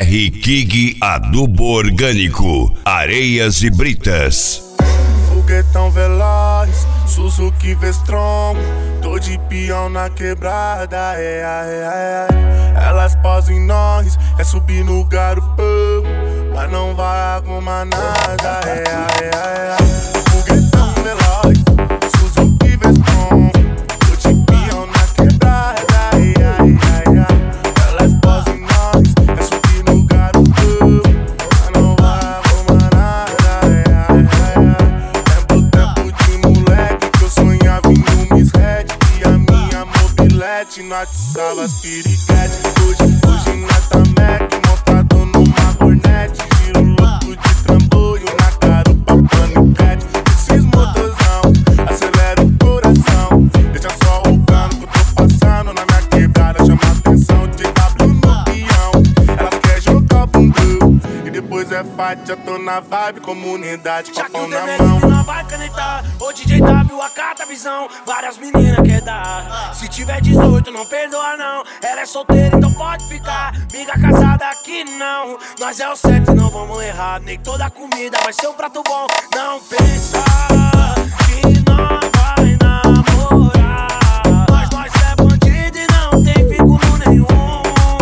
R King Adubo Orgânico, Areias e Britas. Foguetão veloz, Suzuki V-Strom, tô de peão na quebrada, Elas posam em nós, é subir no garupão, mas não vai arrumar nada, Foguetão veloz, Suzuki V-Strom, tô de peão na quebrada, Elas posam em nós, é subir no garupão, mas não vai arrumar nada, nós salva as piriguete. Hoje nós tá Mac, montado numa cornete. Giro louco de trambolho na garupa panicete. Esses motorzão, acelera o coração. Deixa só o cano que eu tô passando na minha quebrada. Chama atenção de W no peão. Ela quer jogar bundão e depois é fight. Já tô na vibe, comunidade, com a pão na mão. Não vai canetar, ô DJ W, acata a visão. Várias meninas quer dar. Se tiver 18 não perdoa não. Ela é solteira então pode ficar. Miga casada aqui não. Nós é o certo e não vamos errar. Nem toda comida vai ser um prato bom. Não pensa que não vai namorar. Nós é bandido e não tem vínculo nenhum.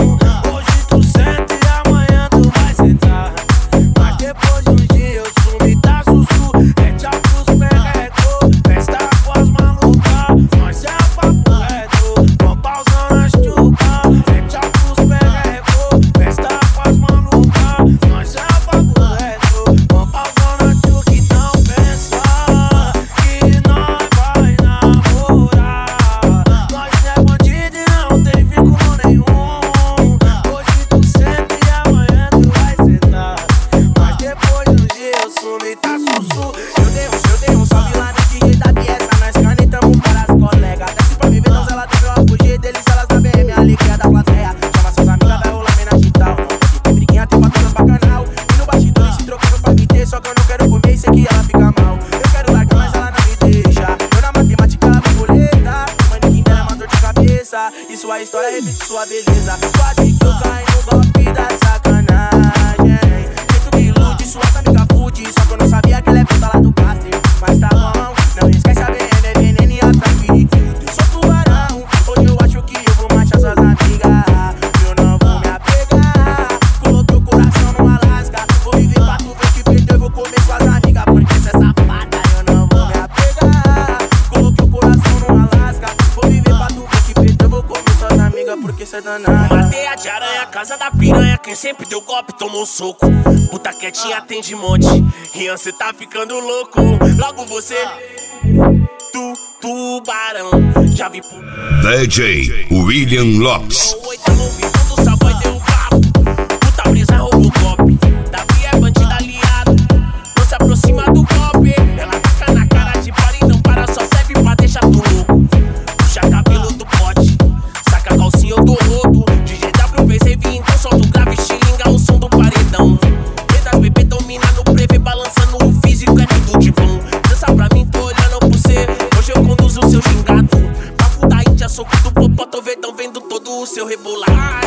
Hoje tu senta e amanhã tu vai sentar. Mas depois de um dia eu sumo e tá sussu. É tchau pros perretos, festa com as malucas. Nós é papo reto, vamos pausando as chupas. É tchau pros perretos, festa com as malucas. Nós é papo reto, vamos pausando as chupas. Então pensa que nós vai namorar. Nós é bandido e não tem vínculo nenhum. Hoje tu senta e amanhã tu vai sentar. Mas depois do dia eu sumo e tá sussu. Eu dei um salve lá no DJ da pieza. Nós canetamos para as colegas. Desce pra viver, então ela tem meu fugir deles. Elas na BM, a alegria da plateia. Chama suas amigas, vai rolar mina digital. Não pode ter briguinha, tem pra todas bacanal. E no bastidor se trocando pra me ter. Só que eu não quero comer e sei que ela fica mal. Eu quero largar, mas ela não me deixa. Eu na matemática, ela me boleta. Mãe de quem dera, uma dor de cabeça. E sua história repete sua beleza. Pode que eu caio no golpe da sacanagem. Jeito que ilude, suas amigas fude. Só que eu não sabia que ela é puta lá do Castro. Mas tá bom, não esquece a BM, é veneno e ataque. Eu sou tubarão, hoje eu acho que eu vou manchar suas amigas. Eu não vou me apegar. Coloquei o coração no Alasca. Vou viver pra tu ver que perdeu, eu vou comer suas amigas. Porque cê é safada, eu não vou me apegar. Coloquei o coração no Alasca. Vou viver pra tu ver que perdeu, eu vou comer suas amigas. Porque cê é danada. Bateia de aranha, casa da piranha. Quem sempre deu golpe tomou um soco. Puta quietinha tem de monte. Rian, cê tá ficando louco. Logo você, tubarão. Já vi por DJ William Lopes. o oitavo ouvido do Savoy deu um papo. Puta brisa Robocop. Davi é bandido aliado. Não se aproxima do golpe. Ela taca na cara de para e não para. Só serve pra deixar tu louco. Puxa cabelo do pote. Saca a calcinha ou do rodo. DJ W fez rave, então solta o grave. Estilinga o som do paredão. Medas bebê domina no prevê. Balançando o físico, é tudo de bom. Dança pra mim, tô olhando por cê. Hoje eu conduzo o seu gingado. Papo da Índia, soco do popó. Tô vendo todo o seu rebolar.